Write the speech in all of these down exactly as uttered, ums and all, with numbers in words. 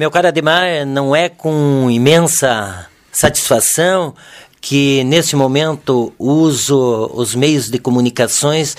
Meu caro Ademar, não é com imensa satisfação que nesse momento uso os meios de comunicações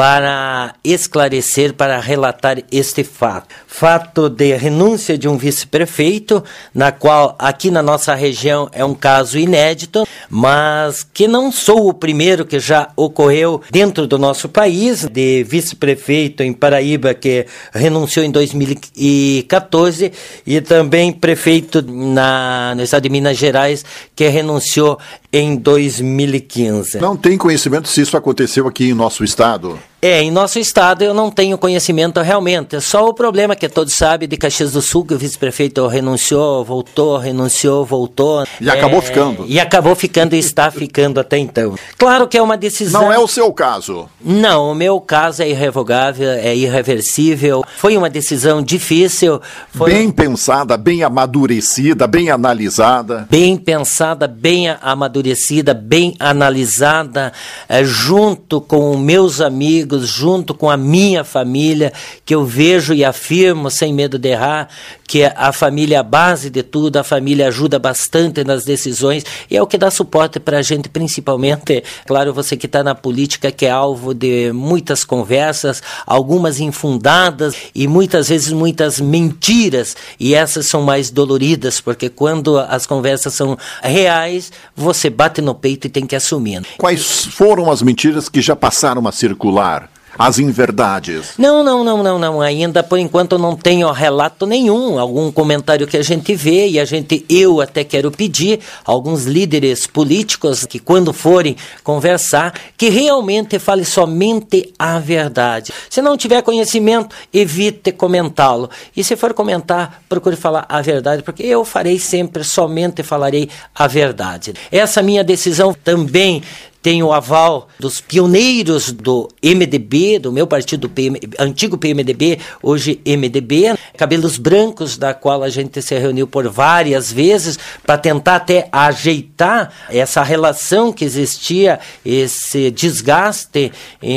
para esclarecer, para relatar este fato. Fato de renúncia de um vice-prefeito, na qual aqui na nossa região é um caso inédito, mas que não sou o primeiro que já ocorreu dentro do nosso país, de vice-prefeito em Paraíba que renunciou em dois mil e quatorze e também prefeito na, no estado de Minas Gerais que renunciou em dois mil e quinze. Não tem conhecimento se isso aconteceu aqui em nosso estado? É, em nosso estado eu não tenho conhecimento realmente, só o problema que todos sabem de Caxias do Sul, que o vice-prefeito renunciou, voltou, renunciou, voltou. E é, acabou ficando. E acabou ficando e está ficando até então. Claro que é uma decisão... Não é o seu caso? Não, o meu caso é irrevogável, é irreversível, foi uma decisão difícil. Foi... Bem pensada, bem amadurecida, bem analisada. Bem pensada, bem amadurecida, bem analisada, é, junto com meus amigos, junto com a minha família, que eu vejo e afirmo, sem medo de errar, que a família é a base de tudo, a família ajuda bastante nas decisões e é o que dá suporte para a gente, principalmente, claro, você que está na política, que é alvo de muitas conversas, algumas infundadas e muitas vezes muitas mentiras, e essas são mais doloridas, porque quando as conversas são reais, você bate no peito e tem que assumir. Quais foram as mentiras que já passaram a circular? As inverdades? Não, não, não, não, não. Ainda por enquanto não tenho relato nenhum. Algum comentário que a gente vê e a gente, eu até quero pedir a alguns líderes políticos que quando forem conversar, que realmente fale somente a verdade. Se não tiver conhecimento, evite comentá-lo. E se for comentar, procure falar a verdade, porque eu farei sempre, somente falarei a verdade. Essa minha decisão também tem o aval dos pioneiros do M D B, do meu partido, P M, antigo P M D B, hoje M D B, Cabelos Brancos, da qual a gente se reuniu por várias vezes para tentar até ajeitar essa relação que existia, esse desgaste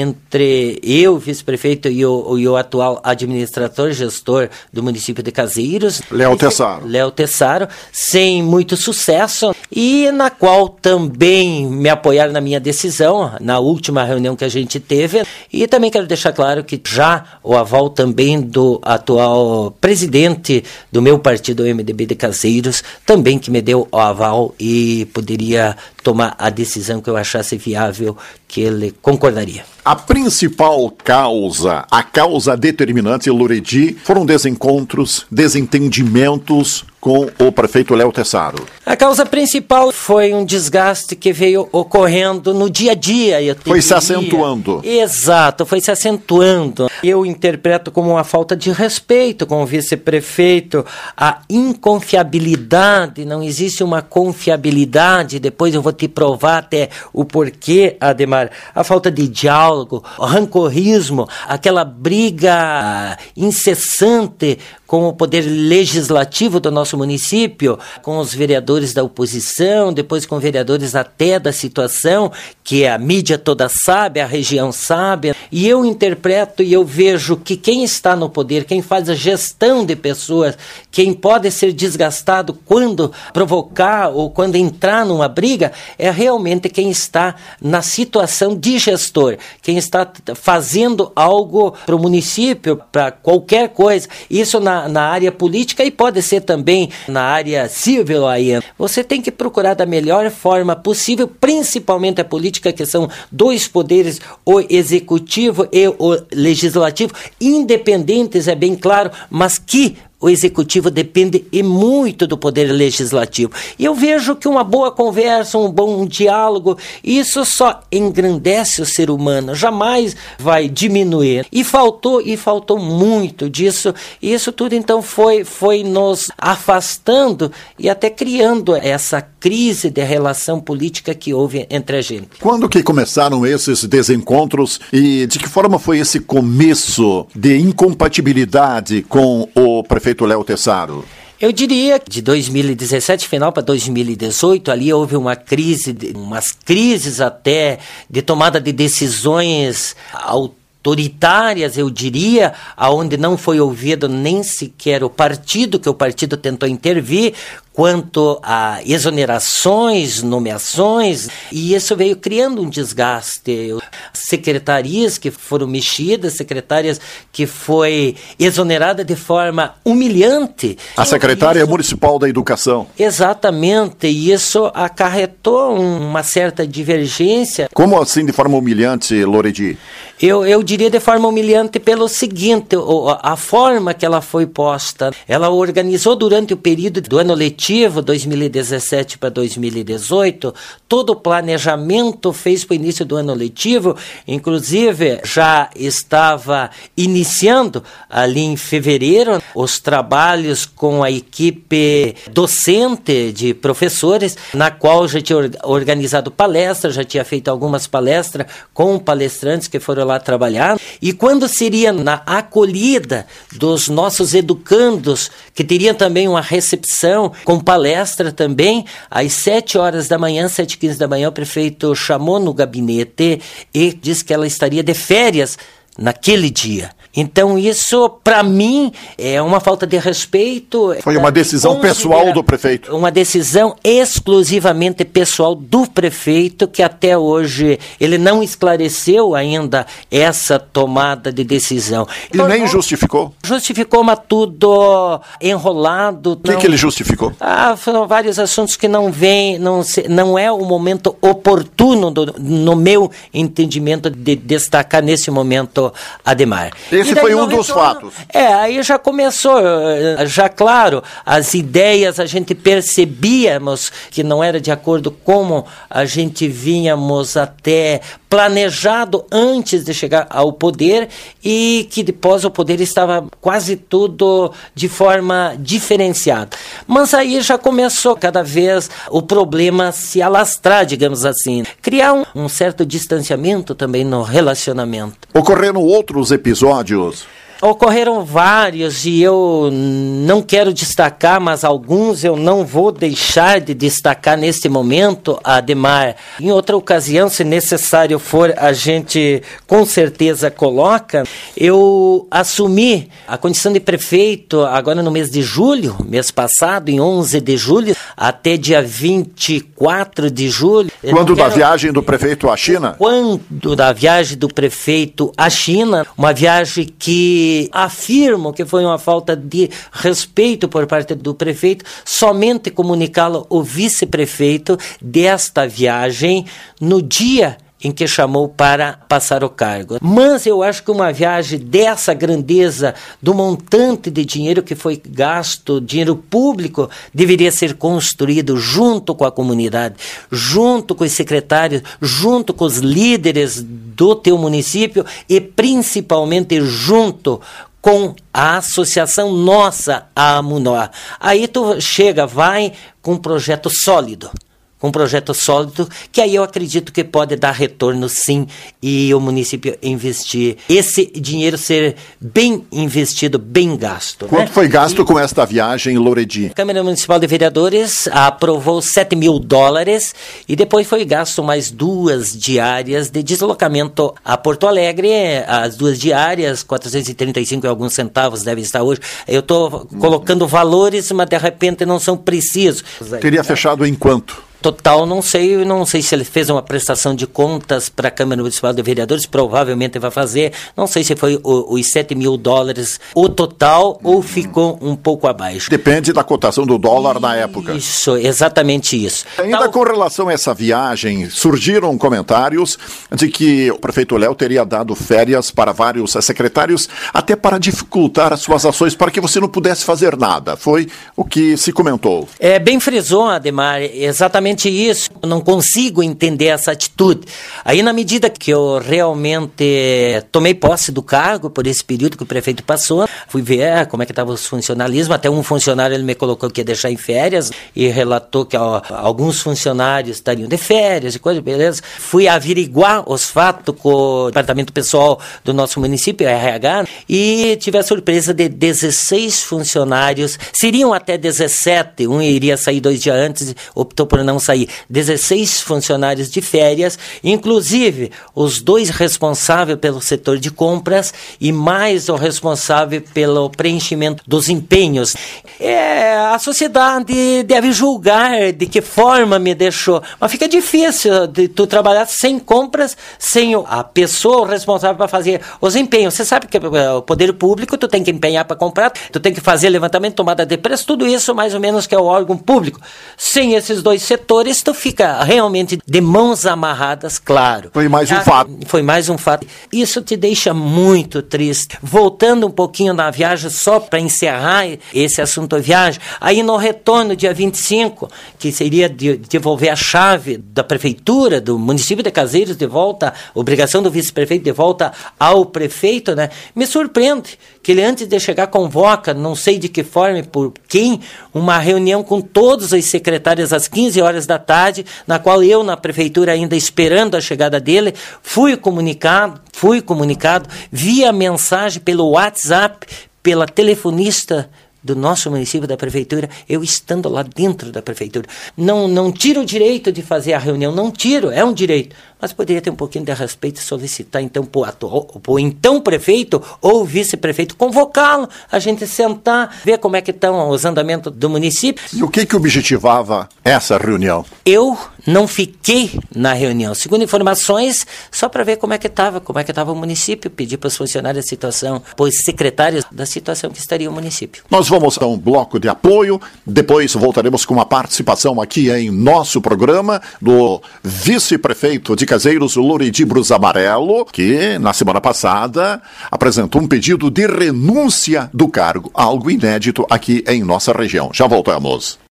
entre eu, vice-prefeito, e o, e o atual administrador, gestor do município de Caseiros, Léo Tessaro. Léo Tessaro, sem muito sucesso, e na qual também me apoiaram na minha minha decisão, na última reunião que a gente teve, e também quero deixar claro que já o aval também do atual presidente do meu partido, o M D B de Caseiros, também que me deu o aval e poderia tomar a decisão que eu achasse viável, que ele concordaria. A principal causa, a causa determinante, Luredi, foram desencontros, desentendimentos com o prefeito Léo Tessaro. A causa principal foi um desgaste que veio ocorrendo no dia a dia. Eu foi se acentuando. Exato, foi se acentuando. Eu interpreto como uma falta de respeito com o vice-prefeito, a inconfiabilidade, não existe uma confiabilidade, depois eu vou te provar até o porquê, Ademar, a falta de diálogo, o rancorismo, aquela briga incessante com o poder legislativo do nosso município, com os vereadores da oposição, depois com vereadores até da situação, que a mídia toda sabe, a região sabe, e eu interpreto e eu vejo que quem está no poder, quem faz a gestão de pessoas, quem pode ser desgastado quando provocar ou quando entrar numa briga, é realmente quem está na situação de gestor, quem está fazendo algo para o município, para qualquer coisa, isso na na área política e pode ser também na área civil aí. Você tem que procurar da melhor forma possível, principalmente a política, que são dois poderes, o executivo e o legislativo, independentes, é bem claro, mas que o executivo depende e muito do poder legislativo. E eu vejo que uma boa conversa, um bom diálogo, isso só engrandece o ser humano, jamais vai diminuir. E faltou, e faltou muito disso, e isso tudo então foi, foi nos afastando e até criando essa crise de relação política que houve entre a gente. Quando que começaram esses desencontros e de que forma foi esse começo de incompatibilidade com o prefeito Léo Tessaro? Eu diria que de dois mil e dezessete, final para dois mil e dezoito, ali houve uma crise, umas crises até de tomada de decisões ao autoritárias, eu diria, aonde não foi ouvido nem sequer o partido, que o partido tentou intervir, quanto a exonerações, nomeações, e isso veio criando um desgaste. Secretarias que foram mexidas, secretárias que foi exonerada de forma humilhante. A secretária isso, municipal da educação. Exatamente, e isso acarretou uma certa divergência. Como assim de forma humilhante, Loredi? Eu, eu diria de forma humilhante pelo seguinte, a forma que ela foi posta. Ela organizou durante o período do ano letivo, dois mil e dezessete para dois mil e dezoito, todo o planejamento fez para o início do ano letivo, inclusive já estava iniciando ali em fevereiro os trabalhos com a equipe docente de professores, na qual já tinha organizado palestras, já tinha feito algumas palestras com palestrantes que foram lá trabalhar, e quando seria na acolhida dos nossos educandos, que teriam também uma recepção com palestra também, às sete horas da manhã, sete e quinze da manhã, o prefeito chamou no gabinete e disse que ela estaria de férias naquele dia. Então isso, para mim, é uma falta de respeito. Foi uma decisão pessoal do prefeito. Uma decisão exclusivamente pessoal do prefeito, que até hoje ele não esclareceu ainda essa tomada de decisão. E então, nem justificou? Justificou, mas tudo enrolado. O que, que ele justificou? Ah, foram vários assuntos que não vêm, não, se, não é o momento oportuno, do, no meu entendimento, de destacar nesse momento Ademar. Esse foi um dos fatos. É, aí já começou, já claro, as ideias a gente percebíamos que não era de acordo com a gente vínhamos até planejado antes de chegar ao poder, e que depois o poder estava quase tudo de forma diferenciada. Mas aí já começou cada vez o problema se alastrar, digamos assim. Criar um, um certo distanciamento também no relacionamento. Ocorreram outros episódios? Ocorreram vários e eu não quero destacar, mas alguns eu não vou deixar de destacar neste momento, Ademar. Em outra ocasião, se necessário for, a gente com certeza coloca. Eu assumi a condição de prefeito agora no mês de julho, mês passado, em onze de julho, até dia vinte e quatro de julho. Quando da viagem do prefeito à China? Quando da viagem do prefeito à China, uma viagem que afirmo que foi uma falta de respeito por parte do prefeito, somente comunicá-lo o vice-prefeito desta viagem no dia em que chamou para passar o cargo. Mas eu acho que uma viagem dessa grandeza, do montante de dinheiro que foi gasto, dinheiro público, deveria ser construído junto com a comunidade, junto com os secretários, junto com os líderes do teu município e principalmente junto com a associação nossa, a AMUNOA. Aí tu chega, vai com um projeto sólido. Um projeto sólido, que aí eu acredito que pode dar retorno sim, e o município investir, esse dinheiro ser bem investido, bem gasto. Quanto né? foi gasto e, com esta viagem, Loredi? A Câmara Municipal de Vereadores aprovou sete mil dólares e depois foi gasto mais duas diárias de deslocamento a Porto Alegre, as duas diárias, quatrocentos e trinta e cinco e alguns centavos devem estar hoje. Eu estou colocando valores, mas de repente não são precisos. Teria fechado em quanto? Total, não sei, não sei se ele fez uma prestação de contas para a Câmara Municipal de Vereadores, provavelmente vai fazer, não sei se foi o, os sete mil dólares o total ou ficou um pouco abaixo. Depende da cotação do dólar na época. Isso, exatamente isso. Ainda Tal... com relação a essa viagem, surgiram comentários de que o prefeito Léo teria dado férias para vários secretários, até para dificultar as suas ações, para que você não pudesse fazer nada. Foi o que se comentou. É bem frisou, Ademar, exatamente isso, eu não consigo entender essa atitude. Aí na medida que eu realmente tomei posse do cargo, por esse período que o prefeito passou, fui ver como é que estava os funcionalismos, até um funcionário ele me colocou que ia deixar em férias e relatou que ó, alguns funcionários estariam de férias e coisa, beleza. Fui averiguar os fatos com o departamento pessoal do nosso município, R H, e tive a surpresa de dezesseis funcionários, seriam até dezessete, um iria sair dois dias antes, optou por não sair dezesseis funcionários de férias, inclusive os dois responsáveis pelo setor de compras e mais o responsável pelo preenchimento dos empenhos. É, a sociedade deve julgar de que forma me deixou, mas fica difícil de tu trabalhar sem compras, sem a pessoa responsável para fazer os empenhos. Você sabe que o poder público, tu tem que empenhar para comprar, tu tem que fazer levantamento, tomada de preço, tudo isso mais ou menos que é o órgão público. Sem esses dois setores, tu fica realmente de mãos amarradas, claro. Foi mais um ah, fato. Foi mais um fato. Isso te deixa muito triste. Voltando um pouquinho na viagem, só para encerrar esse assunto da viagem, aí no retorno, dia vinte e cinco, que seria de devolver a chave da prefeitura, do município de Caseiros, de volta, obrigação do vice-prefeito de volta ao prefeito, né? Me surpreende que ele, antes de chegar, convoca, não sei de que forma e por quem, uma reunião com todos os secretários às quinze horas da tarde, na qual eu, na prefeitura, ainda esperando a chegada dele, fui comunicado, fui comunicado via mensagem pelo WhatsApp, pela telefonista do nosso município, da prefeitura, eu estando lá dentro da prefeitura. Não, não tiro o direito de fazer a reunião, não tiro, é um direito, mas poderia ter um pouquinho de respeito e solicitar então para o atual, para o então prefeito ou vice-prefeito, convocá-lo, a gente sentar, ver como é que estão os andamentos do município. E o que que objetivava essa reunião? Eu não fiquei na reunião, segundo informações, só para ver como é que estava, como é que estava o município, pedir para os funcionários a situação, para os secretários da situação que estaria o município. Nós vamos a um bloco de apoio, depois voltaremos com uma participação aqui em nosso programa do vice-prefeito de Caseiros, Luridi Brus Amarelo, que na semana passada apresentou um pedido de renúncia do cargo, algo inédito aqui em nossa região. Já voltamos.